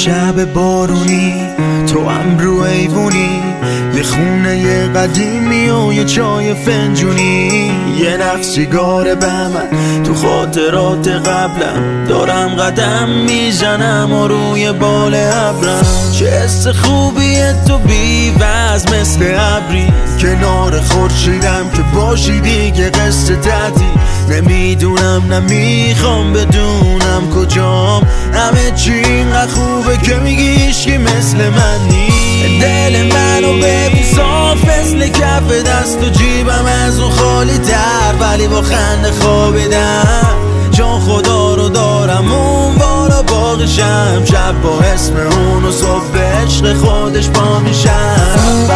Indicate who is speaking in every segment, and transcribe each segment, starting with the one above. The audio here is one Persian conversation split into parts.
Speaker 1: شب بارونی تو هم رو ایوونی، یه خونه قدیمی و یه چای فنجونی، یه نفس سیگار بهمن تو خاطرات قبلم، دارم قدم میزنم و روی بال ابرم. چه حس خوبیه تو بی وزن مثل ابری، کنار خورشیدم که باشی دیگه قصه تعدی. نمیدونم نمیخوام بدونم کجام، همه چی اینقدر خوبه که میگی هیچکی مثل من نیست. دل منو ببین صاف مثل کف دست و جیبم از اون خالی تر، ولی با خنده خوابیدم. جان خدا رو دارم اون بالا باقیشم، شب با اسم اون و صبح به عشق خودش پا میشم.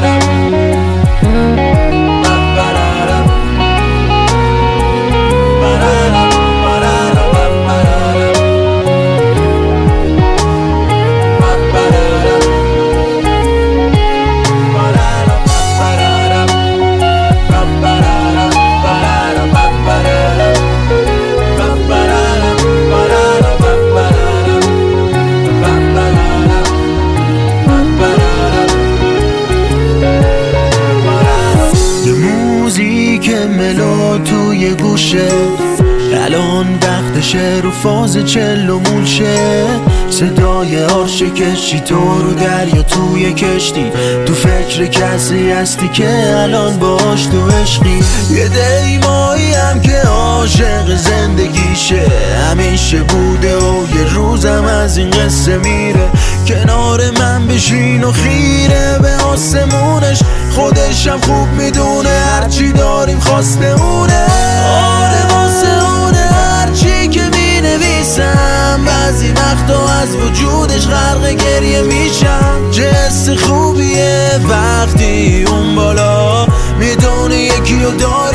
Speaker 1: که ملو توی گوشه، الان وقتشه رو فاز چل و مولشه. صدای عرش کشی تو رو دریا توی کشتی، تو فکر کسی هستی که الان باش تو عشقی. یه دیمایی هم که عاشق زندگیشه، همیشه بوده و یه روزم از این قصه میره. کنار من بشین و خیره به آسمونش، خودشم خوب میدونه هرچی داریم خواسته اونه. آره واسه اونه هرچی که مینویسم، بعضی وقتا از وجودش غرق گریه میشم. چه حس خوبیه وقتی اون بالا میدونه یکی رو داره